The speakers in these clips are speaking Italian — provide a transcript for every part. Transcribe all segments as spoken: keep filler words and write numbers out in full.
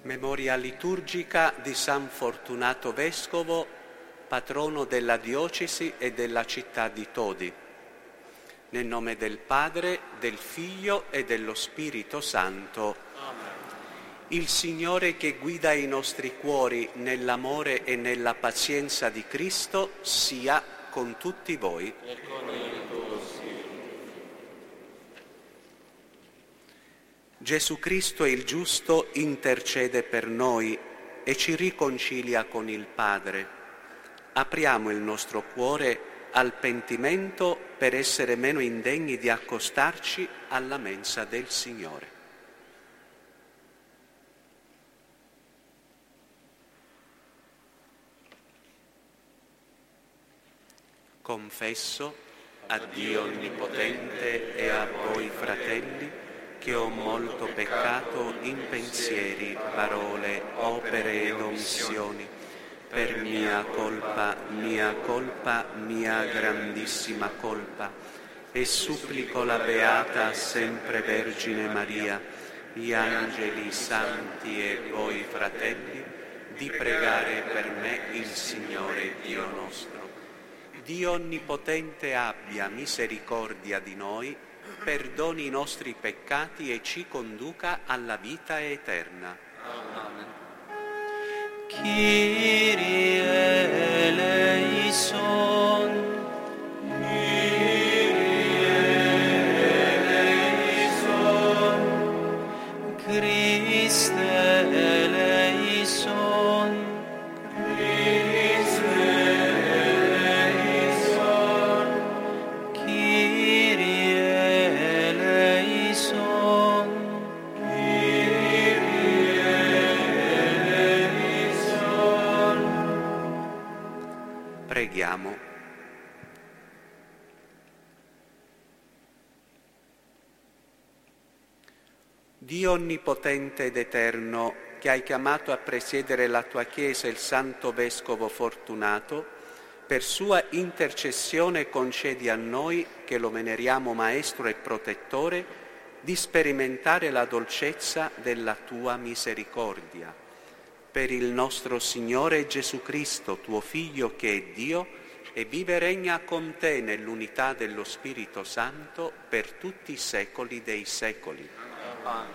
Memoria liturgica di San Fortunato Vescovo, patrono della diocesi e della città di Todi. Nel nome del Padre, del Figlio e dello Spirito Santo. Amen. Il Signore che guida i nostri cuori nell'amore e nella pazienza di Cristo sia con tutti voi. E con il tuo Spirito. Gesù Cristo il giusto intercede per noi e ci riconcilia con il Padre. Apriamo il nostro cuore al pentimento per essere meno indegni di accostarci alla mensa del Signore. Confesso a Dio Onnipotente e a voi, fratelli, che ho molto peccato in pensieri, parole, opere ed omissioni, per mia colpa, mia colpa, mia grandissima colpa, e supplico la Beata sempre Vergine Maria, gli angeli santi e voi, fratelli, di pregare per me il Signore Dio nostro. Dio Onnipotente abbia misericordia di noi, perdoni i nostri peccati e ci conduca alla vita eterna. Amen. Kyrie eleison, Kyrie eleison, Christe eleison, Christe eleison, Kyrie eleison, Kyrie eleison. Preghiamo. Dio Onnipotente ed Eterno, che hai chiamato a presiedere la tua Chiesa il Santo Vescovo Fortunato, per sua intercessione concedi a noi, che lo veneriamo Maestro e Protettore, di sperimentare la dolcezza della tua misericordia. Per il nostro Signore Gesù Cristo, tuo Figlio che è Dio, e vive e regna con te nell'unità dello Spirito Santo per tutti i secoli dei secoli. Amen.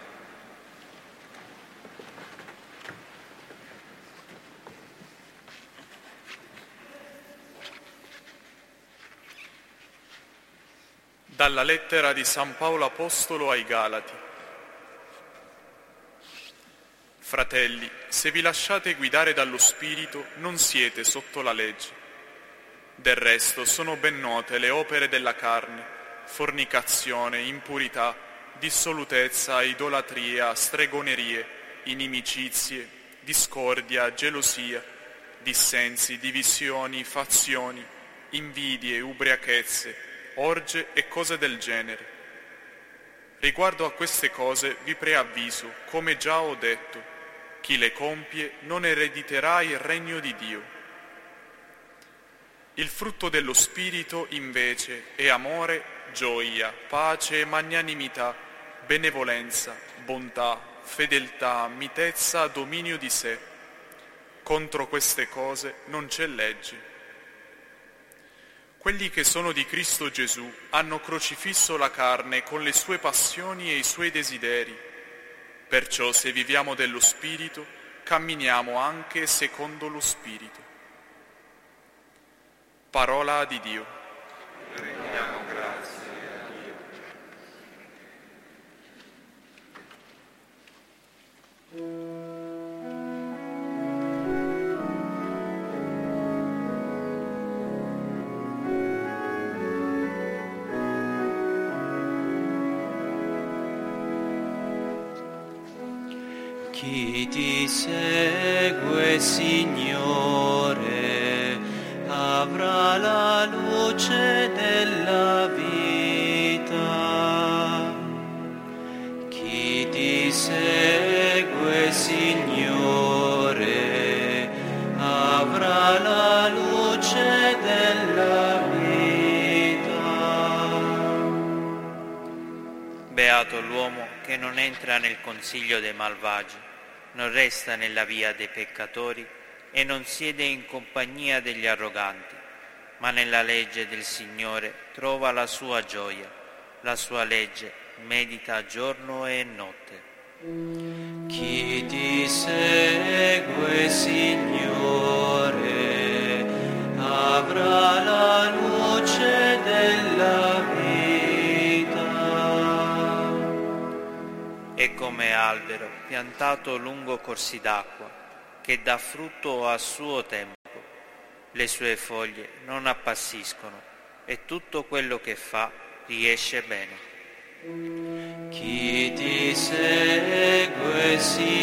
Dalla lettera di San Paolo Apostolo ai Galati. Fratelli, se vi lasciate guidare dallo Spirito, non siete sotto la legge. Del resto sono ben note le opere della carne: fornicazione, impurità, dissolutezza, idolatria, stregonerie, inimicizie, discordia, gelosia, dissensi, divisioni, fazioni, invidie, ubriachezze, orge e cose del genere. Riguardo a queste cose vi preavviso, come già ho detto, chi le compie non erediterà il regno di Dio. Il frutto dello Spirito, invece, è amore, gioia, pace, magnanimità, benevolenza, bontà, fedeltà, mitezza, dominio di sé. Contro queste cose non c'è legge. Quelli che sono di Cristo Gesù hanno crocifisso la carne con le sue passioni e i suoi desideri. Perciò se viviamo dello Spirito, camminiamo anche secondo lo Spirito. Parola di Dio. Rendiamo grazie a Dio. Chi ti segue, Signore, avrà la luce della vita. Chi ti segue, Signore, avrà la luce della vita. Beato l'uomo che non entra nel consiglio dei malvagi, non resta nella via dei peccatori e non siede in compagnia degli arroganti, ma nella legge del Signore trova la sua gioia, la sua legge medita giorno e notte. Chi ti segue, Signore, avrà la luce della vita. È come albero piantato lungo corsi d'acqua, che dà frutto a suo tempo. Le sue foglie non appassiscono e tutto quello che fa riesce bene. Chi ti segue,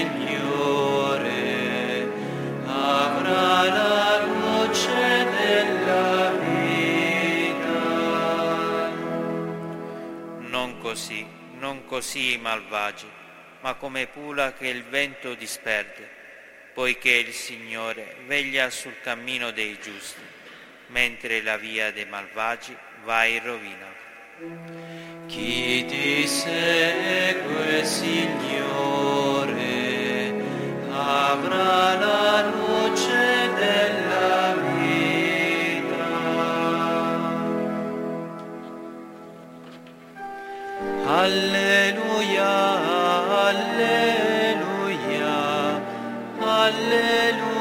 Signore, avrà la luce della vita. Non così, non così i malvagi, ma come pula che il vento disperde, poiché il Signore veglia sul cammino dei giusti, mentre la via dei malvagi va in rovina. Chi ti segue, Signore, avrà la luce della vita. Alleluia, alleluia, alleluia.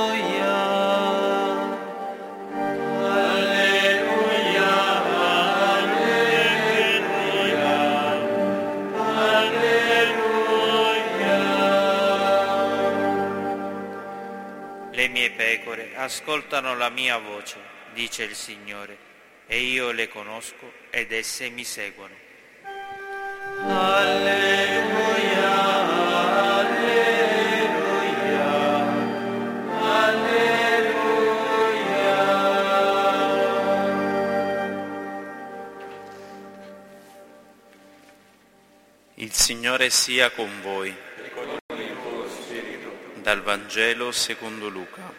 Le mie pecore ascoltano la mia voce, dice il Signore, e io le conosco ed esse mi seguono. Alleluia, alleluia, alleluia. Il Signore sia con voi. Dal Vangelo secondo Luca.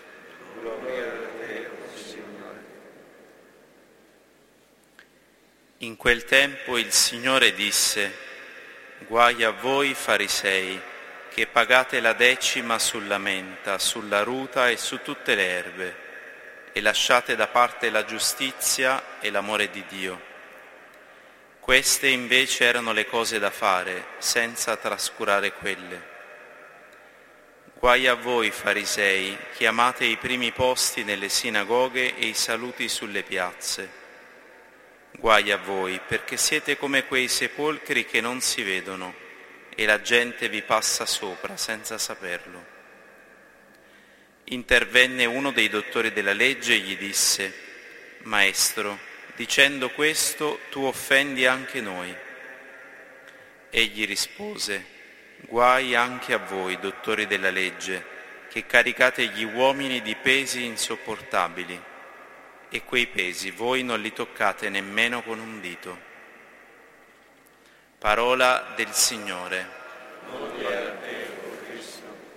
In quel tempo il Signore disse: Guai a voi farisei, che pagate la decima sulla menta, sulla ruta e su tutte le erbe, e lasciate da parte la giustizia e l'amore di Dio. Queste invece erano le cose da fare, senza trascurare quelle. Guai a voi farisei, che amate i primi posti nelle sinagoghe e i saluti sulle piazze. Guai a voi, perché siete come quei sepolcri che non si vedono e la gente vi passa sopra senza saperlo. Intervenne uno dei dottori della legge e gli disse: Maestro, dicendo questo tu offendi anche noi. Egli rispose: Guai anche a voi, dottori della legge, che caricate gli uomini di pesi insopportabili, e quei pesi voi non li toccate nemmeno con un dito. Parola del Signore. Gloria a te, o Cristo.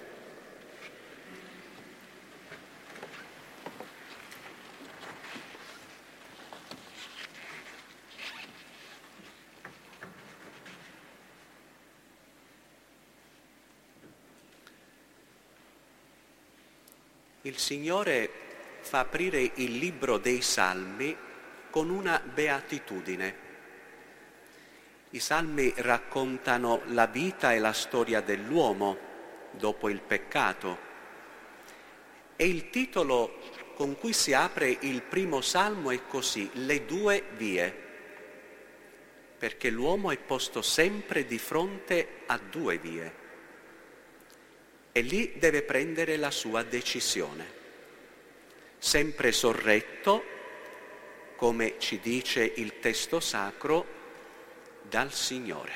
Il Signore fa aprire il libro dei Salmi con una beatitudine. I Salmi raccontano la vita e la storia dell'uomo dopo il peccato e il titolo con cui si apre il primo Salmo è così: Le due vie, perché l'uomo è posto sempre di fronte a due vie. E lì deve prendere la sua decisione, sempre sorretto, come ci dice il testo sacro, dal Signore.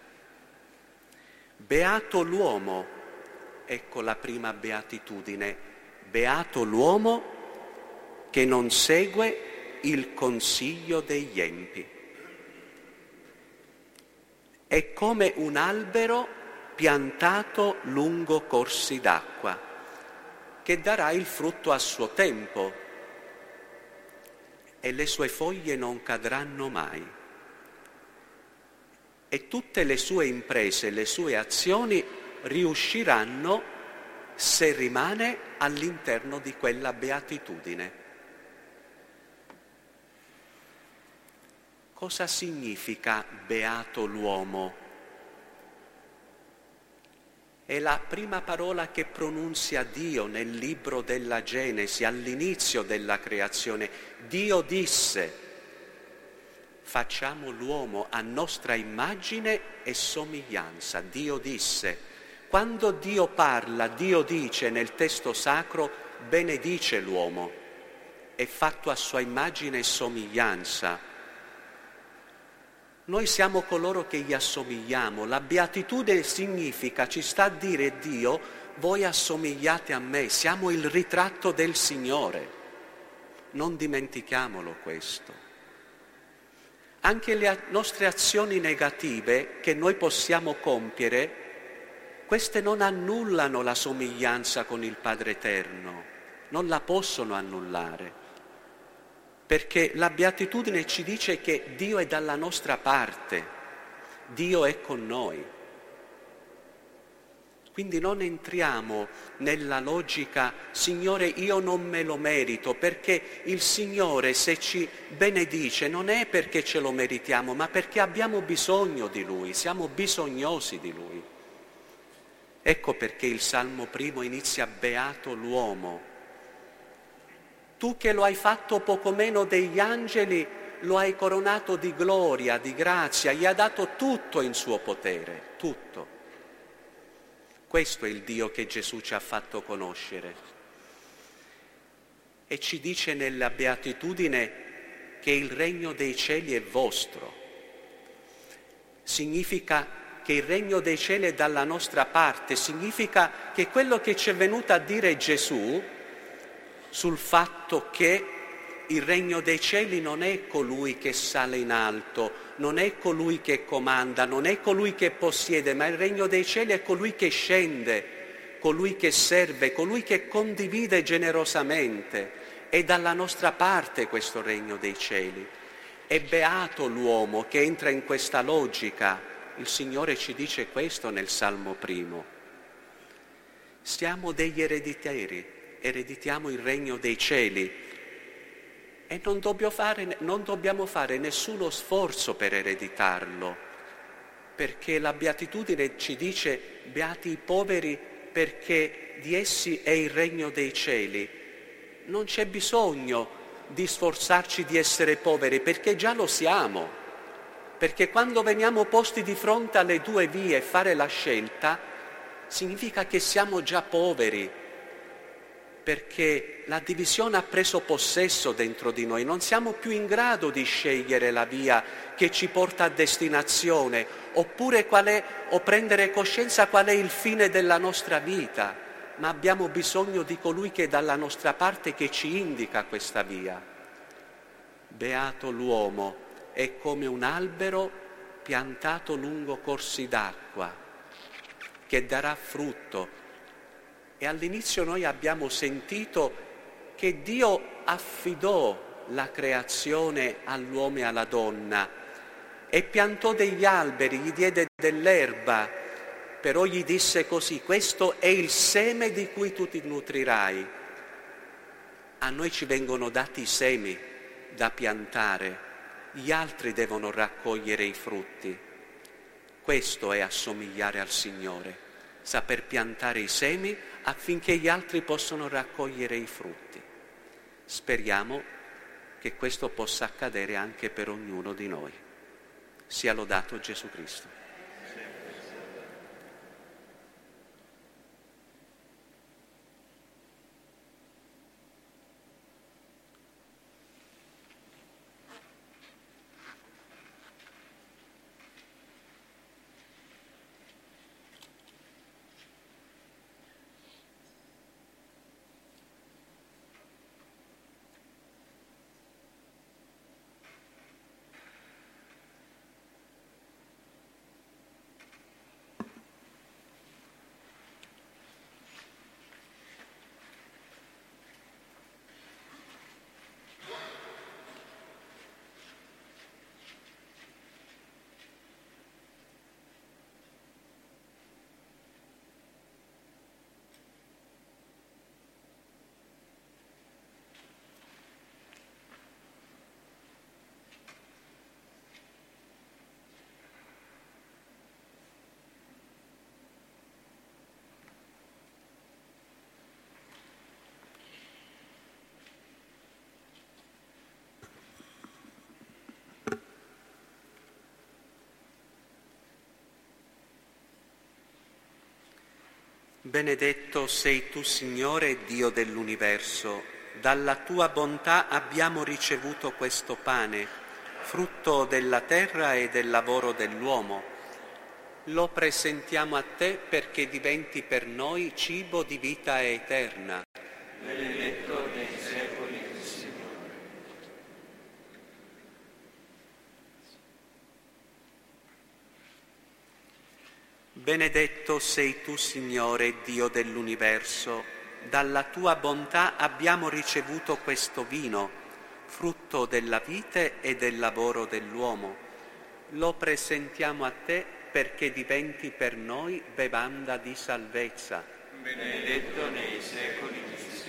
Beato l'uomo, ecco la prima beatitudine, beato l'uomo che non segue il consiglio degli empi. È come un albero piantato lungo corsi d'acqua, che darà il frutto a suo tempo e le sue foglie non cadranno mai. E tutte le sue imprese, le sue azioni riusciranno se rimane all'interno di quella beatitudine. Cosa significa beato l'uomo? È la prima parola che pronunzia Dio nel libro della Genesi, all'inizio della creazione. Dio disse: facciamo l'uomo a nostra immagine e somiglianza. Dio disse. Quando Dio parla, Dio dice nel testo sacro: benedice l'uomo, è fatto a sua immagine e somiglianza. Noi siamo coloro che gli assomigliamo. La beatitudine significa, ci sta a dire Dio: voi assomigliate a me, siamo il ritratto del Signore. Non dimentichiamolo questo. Anche le nostre azioni negative che noi possiamo compiere, queste non annullano la somiglianza con il Padre Eterno, non la possono annullare. Perché la beatitudine ci dice che Dio è dalla nostra parte, Dio è con noi. Quindi non entriamo nella logica: Signore, io non me lo merito, perché il Signore, se ci benedice, non è perché ce lo meritiamo, ma perché abbiamo bisogno di Lui, siamo bisognosi di Lui. Ecco perché il Salmo primo inizia: beato l'uomo. Tu che lo hai fatto poco meno degli angeli, lo hai coronato di gloria, di grazia, gli ha dato tutto in suo potere, tutto. Questo è il Dio che Gesù ci ha fatto conoscere. E ci dice nella beatitudine che il regno dei cieli è vostro. Significa che il regno dei cieli è dalla nostra parte, significa che quello che ci è venuto a dire Gesù sul fatto che il regno dei cieli non è colui che sale in alto, non è colui che comanda, non è colui che possiede, ma il regno dei cieli è colui che scende, colui che serve, colui che condivide generosamente. È dalla nostra parte questo regno dei cieli. È beato l'uomo che entra in questa logica. Il Signore ci dice questo nel Salmo primo. Siamo degli ereditari. Ereditiamo il regno dei cieli e non dobbiamo fare, non dobbiamo fare nessuno sforzo per ereditarlo, perché la beatitudine ci dice: beati i poveri, perché di essi è il regno dei cieli. Non c'è bisogno di sforzarci di essere poveri, perché già lo siamo, perché quando veniamo posti di fronte alle due vie, fare la scelta significa che siamo già poveri, perché la divisione ha preso possesso dentro di noi, non siamo più in grado di scegliere la via che ci porta a destinazione, oppure qual è, o prendere coscienza qual è il fine della nostra vita, ma abbiamo bisogno di colui che è dalla nostra parte, che ci indica questa via. Beato l'uomo, è come un albero piantato lungo corsi d'acqua, che darà frutto. E all'inizio noi abbiamo sentito che Dio affidò la creazione all'uomo e alla donna e piantò degli alberi, gli diede dell'erba, però gli disse così: questo è il seme di cui tu ti nutrirai. A noi ci vengono dati i semi da piantare, gli altri devono raccogliere i frutti. Questo è assomigliare al Signore, saper piantare i semi affinché gli altri possano raccogliere i frutti. Speriamo che questo possa accadere anche per ognuno di noi. Sia lodato Gesù Cristo. Benedetto sei tu, Signore, Dio dell'universo. Dalla tua bontà abbiamo ricevuto questo pane, frutto della terra e del lavoro dell'uomo. Lo presentiamo a te perché diventi per noi cibo di vita eterna. Benedetto nei secoli del Signore. Benedetto sei tu, Signore, Dio dell'universo. Dalla tua bontà abbiamo ricevuto questo vino, frutto della vite e del lavoro dell'uomo. Lo presentiamo a te perché diventi per noi bevanda di salvezza. Benedetto nei secoli del Signore.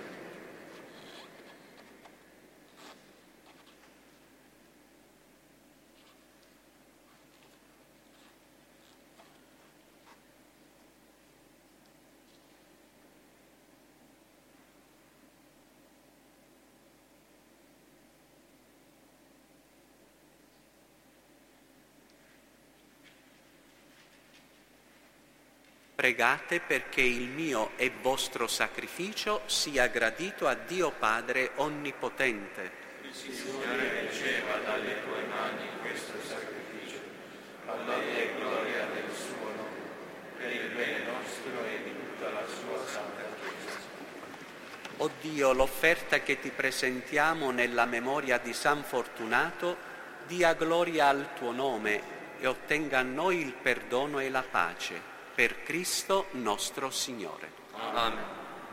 Pregate perché il mio e vostro sacrificio sia gradito a Dio Padre Onnipotente. Il Signore riceva dalle tue mani questo sacrificio, all'onore e gloria del suo nome, per il bene nostro e di tutta la sua santa Chiesa. O Dio, l'offerta che ti presentiamo nella memoria di San Fortunato dia gloria al tuo nome e ottenga a noi il perdono e la pace. Per Cristo nostro Signore. Amen.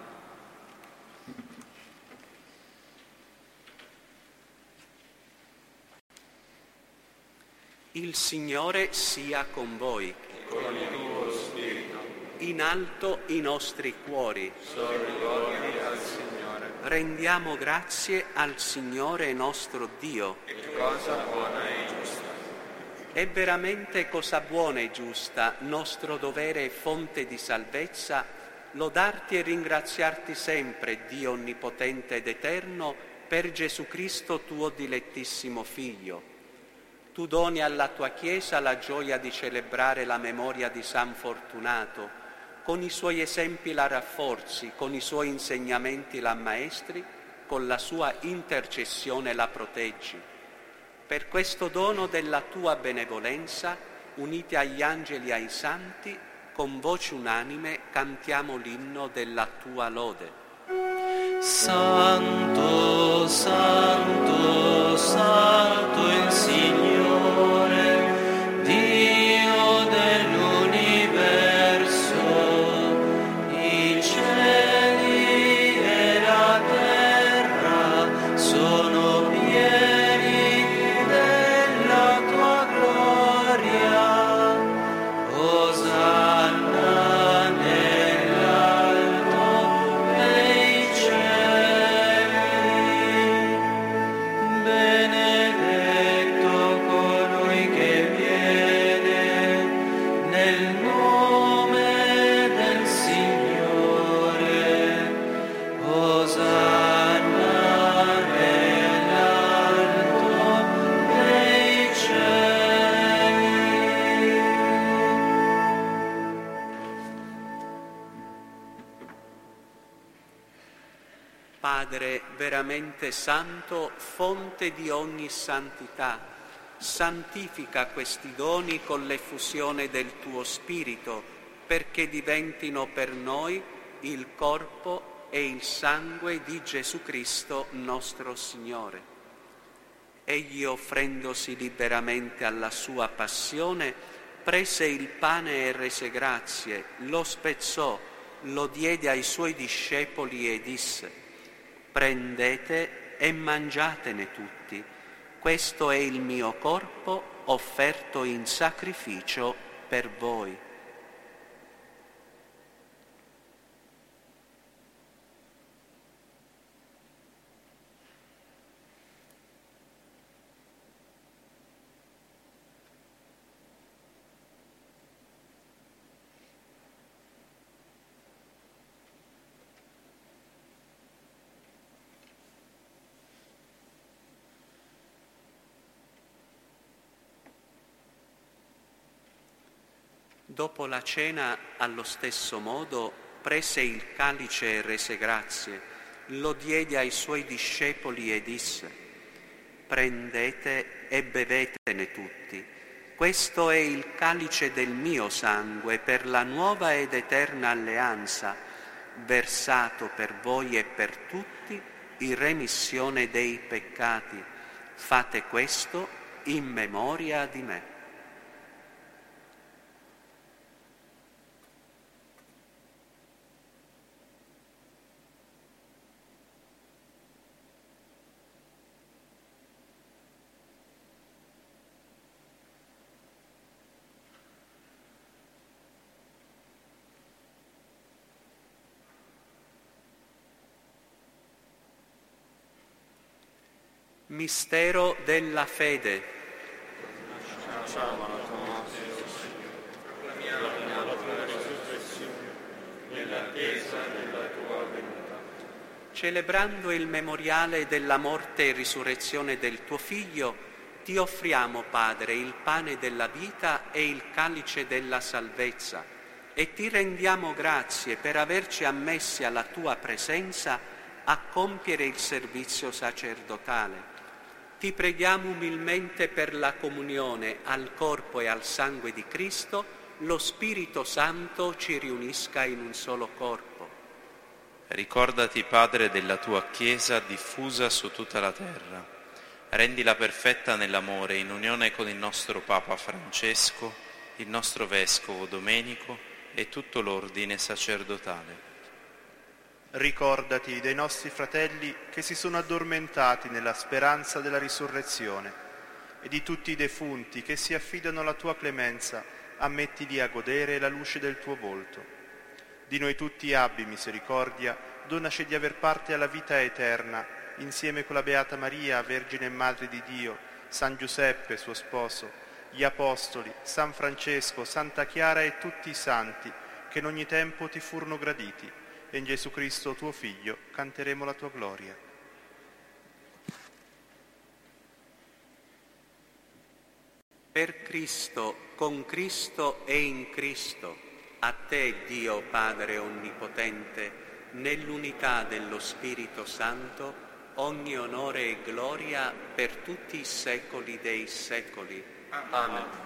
Il Signore sia con voi. E con il tuo spirito. In alto i nostri cuori. Sono rivolti al Signore. Rendiamo grazie al Signore nostro Dio. E cosa buona e giusta. È veramente cosa buona e giusta, nostro dovere e fonte di salvezza, lodarti e ringraziarti sempre, Dio onnipotente ed eterno, per Gesù Cristo, tuo dilettissimo Figlio. Tu doni alla tua Chiesa la gioia di celebrare la memoria di San Fortunato, con i suoi esempi la rafforzi, con i suoi insegnamenti la ammaestri, con la sua intercessione la proteggi. Per questo dono della tua benevolenza, uniti agli angeli e ai santi, con voce unanime cantiamo l'inno della tua lode. Santo, santo, santo il Signore, Dio dell'universo, i cieli e la terra sono pieni della tua gloria. Osanna nell'alto dei cieli. Benedetto colui che viene nel nome del Signore. Osanna nell'alto dei cieli. Padre veramente santo, fonte di ogni santità, santifica questi doni con l'effusione del tuo Spirito, perché diventino per noi il corpo e il sangue di Gesù Cristo nostro Signore. Egli, offrendosi liberamente alla sua passione, prese il pane e rese grazie, lo spezzò, lo diede ai suoi discepoli e disse: prendete e mangiatene tutti, questo è il mio corpo offerto in sacrificio per voi. Dopo la cena, allo stesso modo, prese il calice e rese grazie, lo diede ai suoi discepoli e disse: prendete e bevetene tutti. Questo è il calice del mio sangue per la nuova ed eterna alleanza, versato per voi e per tutti in remissione dei peccati. Fate questo in memoria di me. Mistero della fede. Facciamo la tua morte, o Signore, proclamiamo la tua risurrezione nell'attesa della tua venuta. Celebrando il memoriale della morte e risurrezione del tuo Figlio, ti offriamo, Padre, il pane della vita e il calice della salvezza, e ti rendiamo grazie per averci ammessi alla tua presenza a compiere il servizio sacerdotale. Ti preghiamo umilmente per la comunione al corpo e al sangue di Cristo, lo Spirito Santo ci riunisca in un solo corpo. Ricordati, Padre, della tua Chiesa diffusa su tutta la terra. Rendila perfetta nell'amore, in unione con il nostro Papa Francesco, il nostro Vescovo Domenico e tutto l'ordine sacerdotale. Ricordati dei nostri fratelli che si sono addormentati nella speranza della risurrezione e di tutti i defunti che si affidano alla tua clemenza, ammettili a godere la luce del tuo volto. Di noi tutti abbi misericordia, donaci di aver parte alla vita eterna, insieme con la Beata Maria, Vergine e Madre di Dio, San Giuseppe, suo sposo, gli Apostoli, San Francesco, Santa Chiara e tutti i santi che in ogni tempo ti furono graditi. E in Gesù Cristo, tuo Figlio, canteremo la tua gloria. Per Cristo, con Cristo e in Cristo, a te, Dio Padre Onnipotente, nell'unità dello Spirito Santo, ogni onore e gloria per tutti i secoli dei secoli. Amen.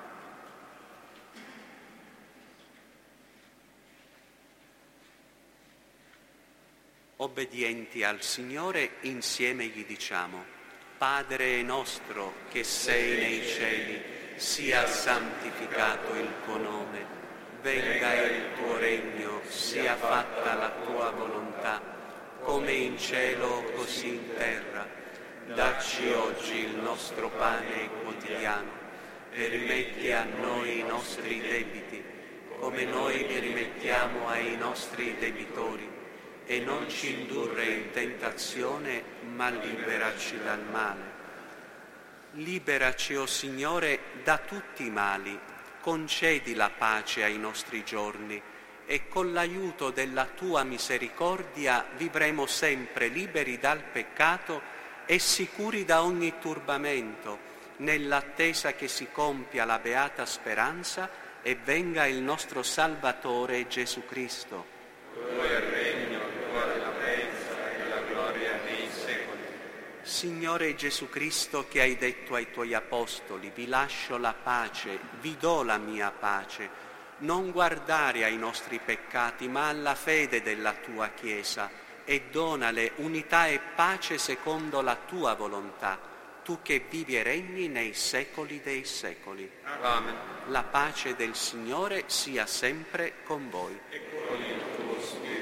Obbedienti al Signore, insieme gli diciamo: Padre nostro che sei nei cieli, sia santificato il tuo nome, venga il tuo regno, sia fatta la tua volontà, come in cielo così in terra. Dacci oggi il nostro pane quotidiano e rimetti a noi i nostri debiti, come noi li rimettiamo ai nostri debitori. E non ci indurre in tentazione, ma liberaci dal male. Liberaci, o Signore, da tutti i mali, concedi la pace ai nostri giorni e con l'aiuto della Tua misericordia vivremo sempre liberi dal peccato e sicuri da ogni turbamento, nell'attesa che si compia la beata speranza e venga il nostro Salvatore Gesù Cristo. Tuo è il regno, la potenza e la gloria nei secoli. Signore Gesù Cristo, che hai detto ai tuoi apostoli: vi lascio la pace, vi do la mia pace, non guardare ai nostri peccati ma alla fede della tua Chiesa, e donale unità e pace secondo la tua volontà, tu che vivi e regni nei secoli dei secoli. Amen. La pace del Signore sia sempre con voi. E con il tuo spirito.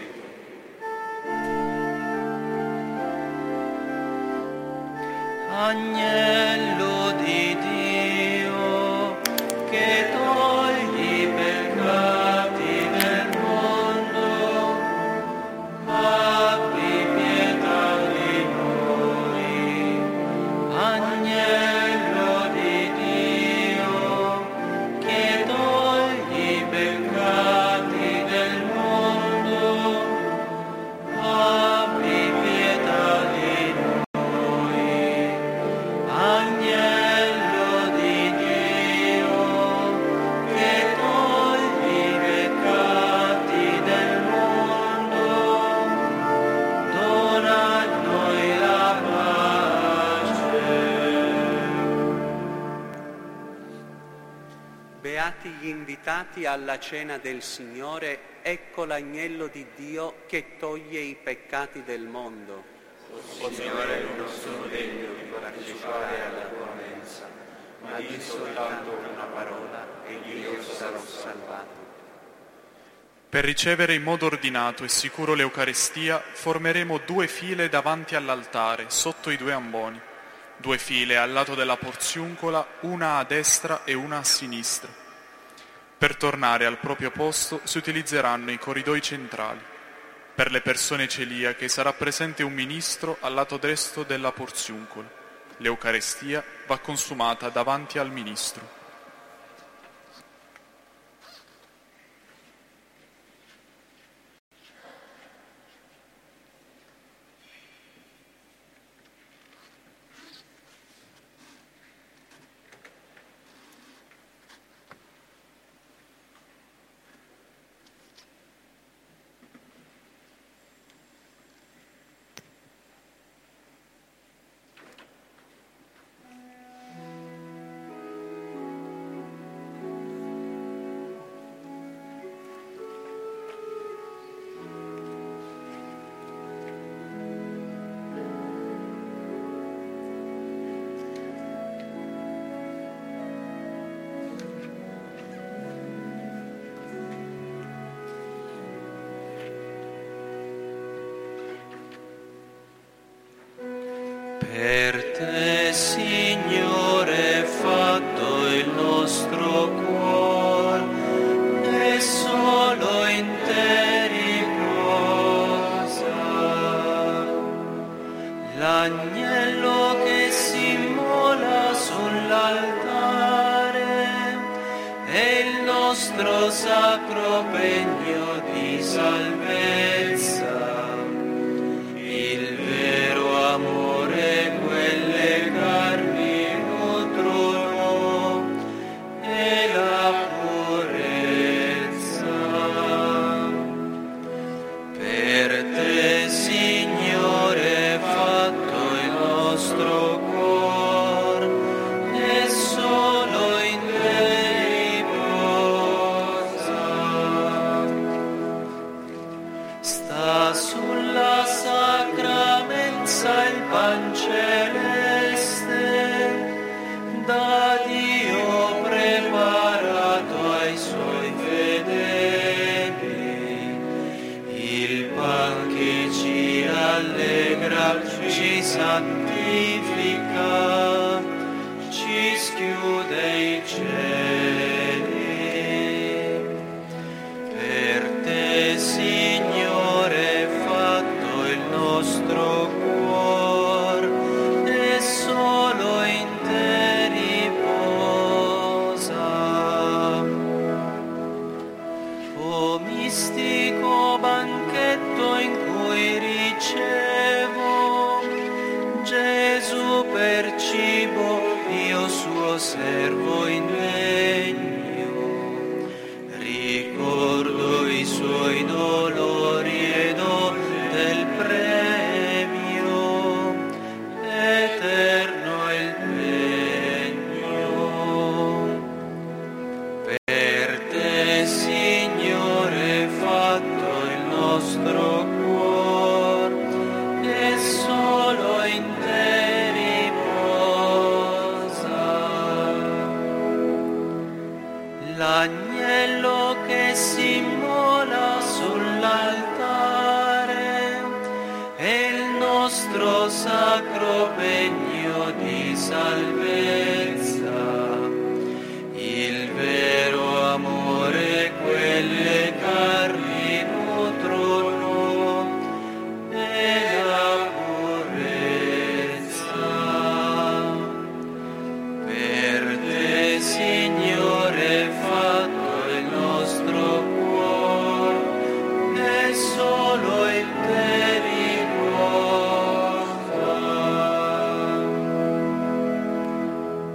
Agnello di Dio, che togli i peccati del mondo, abbi pietà di noi. Agnello di Dio, che togli i peccati del mondo, abbi pietà di noi. agli invitati alla cena del Signore: ecco l'agnello di Dio che toglie i peccati del mondo. O Signore, non sono degno di partecipare alla tua mensa, ma di soltanto una parola e io sarò salvato. Per ricevere in modo ordinato e sicuro l'Eucaristia formeremo due file davanti all'altare, sotto i due amboni, due file al lato della porziuncola, una a destra e una a sinistra. Per tornare al proprio posto si utilizzeranno i corridoi centrali. Per le persone celiache sarà presente un ministro al lato destro della porziuncola. L'Eucaristia va consumata davanti al ministro. Per te, Signore, è fatto il nostro cuor, e solo in te riposa. L'agnello che si immola sull'altare è il nostro sacro pegno di salvezza. Il vero amore, quelle carni nutrono, e la purezza. Per te, Signore, è fatto il nostro cuor, e solo in te riposa. Sta sulla sacra mensa il pan celeste, da Dio preparato ai suoi fedeli, il pan che ci allegra, ci santifica, ci schiude i cieli. Per te, Signore, è fatto il nostro cuor, e solo in te riposa. O mistico banchetto in cui ricevo Gesù per cibo, io suo servo indegno, ricordo i suoi dolori ed ho del premio eterno il pegno. Per te, Signore, è fatto il nostro cuor, e solo in te riposa. L'agnello che si immola sull'altare è il nostro sacro pegno di salvezza. Il vero amore, quelle carni nutrono, e la purezza. Per te, Signore, è fatto il nostro cuor, e solo in te riposa.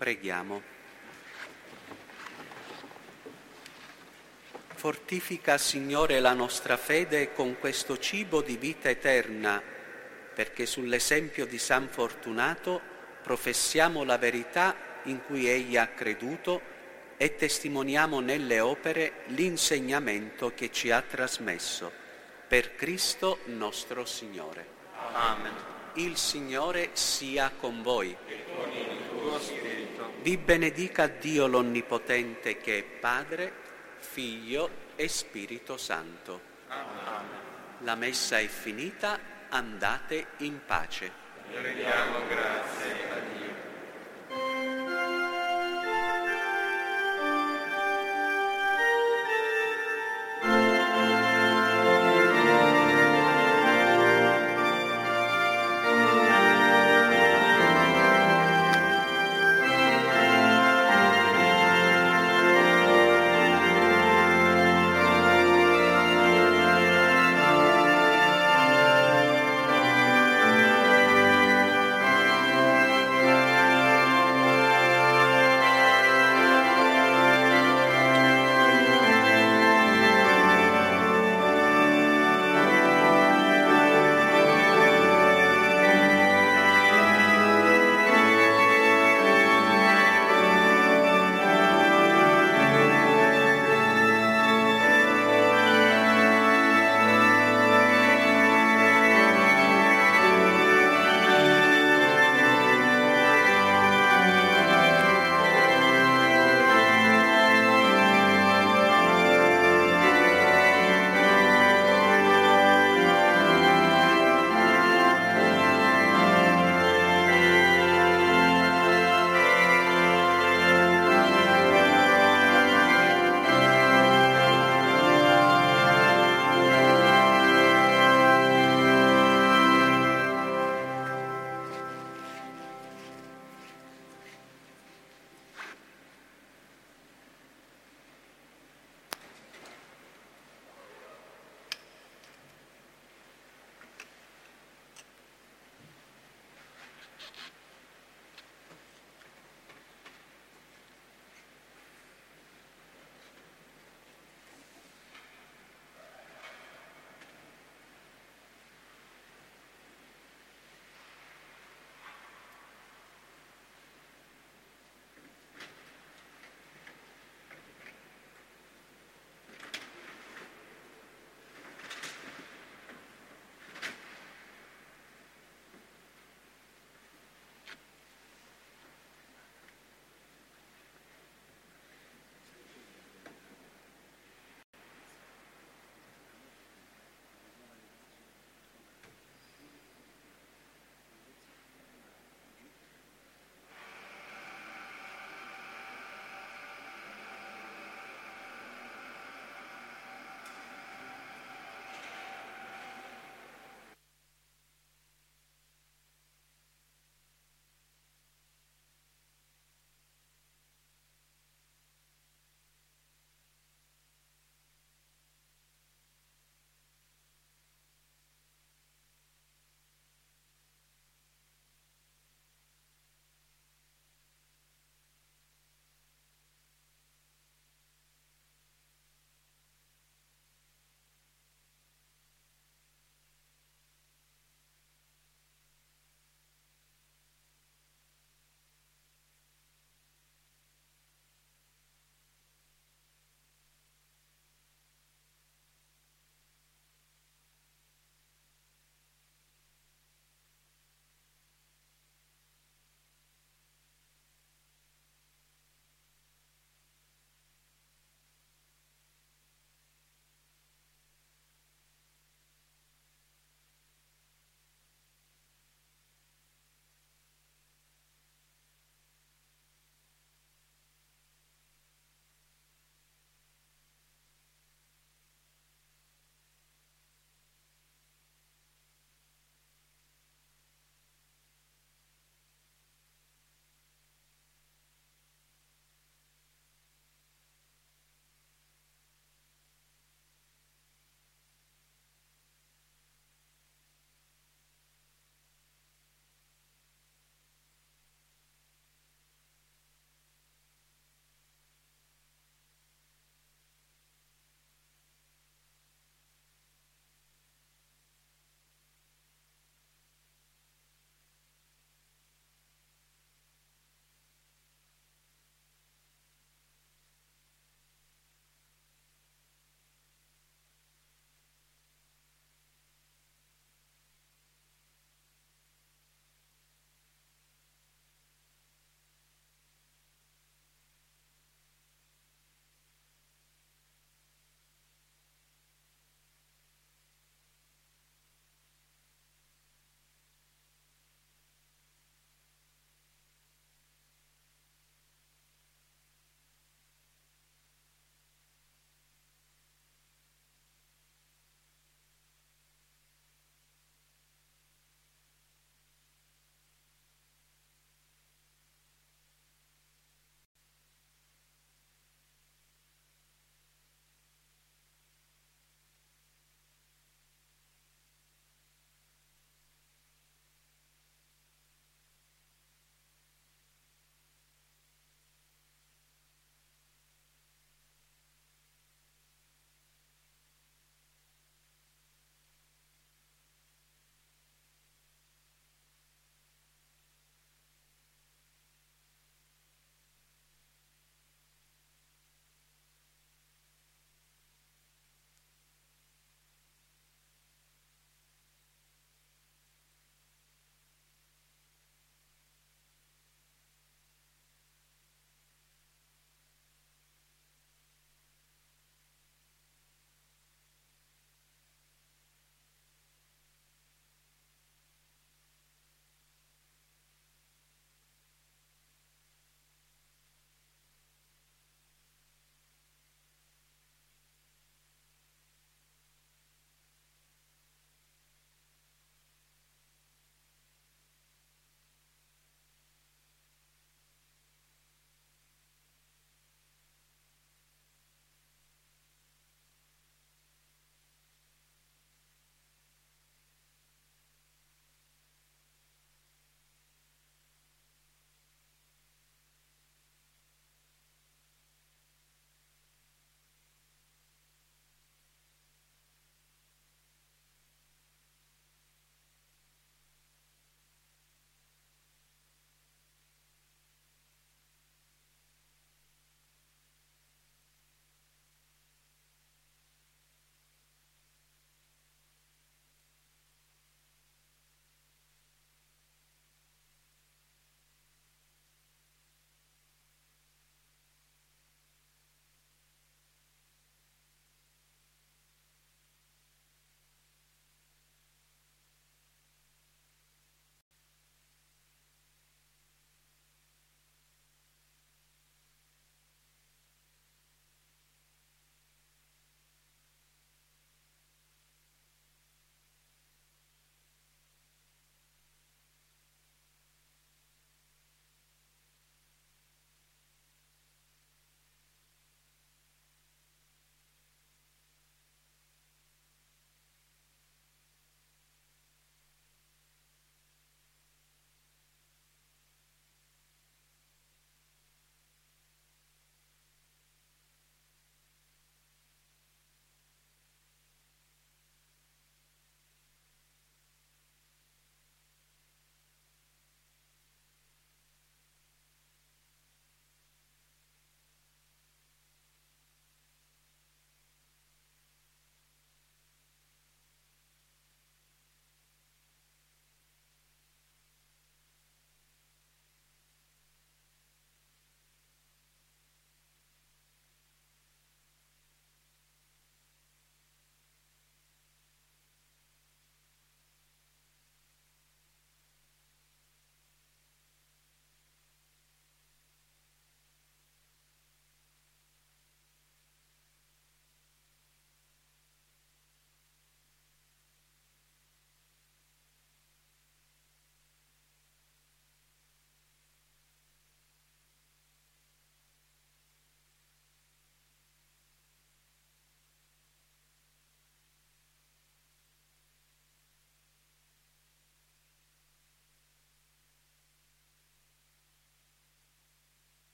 Preghiamo. Fortifica, Signore, la nostra fede con questo cibo di vita eterna, perché sull'esempio di San Fortunato professiamo la verità in cui egli ha creduto e testimoniamo nelle opere l'insegnamento che ci ha trasmesso. Per Cristo nostro Signore. Amen. Il Signore sia con voi. E con il tuo spirito. Vi benedica Dio l'Onnipotente, che è Padre, Figlio e Spirito Santo. Amen. La messa è finita, andate in pace. Rendiamo grazie